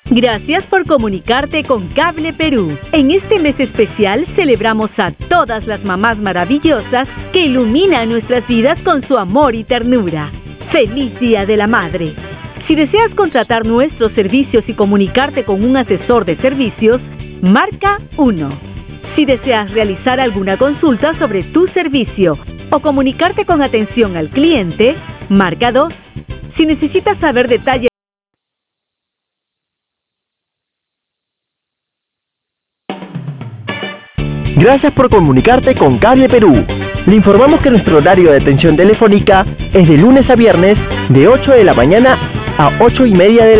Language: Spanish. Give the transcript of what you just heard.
Gracias por comunicarte con Cable Perú. En este mes especial celebramos a todas las mamás maravillosas que iluminan nuestras vidas con su amor y ternura. ¡Feliz Día de la Madre! Si deseas contratar nuestros servicios y comunicarte con un asesor de servicios, marca 1. Si deseas realizar alguna consulta sobre tu servicio o comunicarte con atención al cliente, marca 2. Si necesitas saber detalles. Gracias por comunicarte con Cable Perú. Le informamos que nuestro horario de atención telefónica es de lunes a viernes de 8 de la mañana a 8:30 de la noche.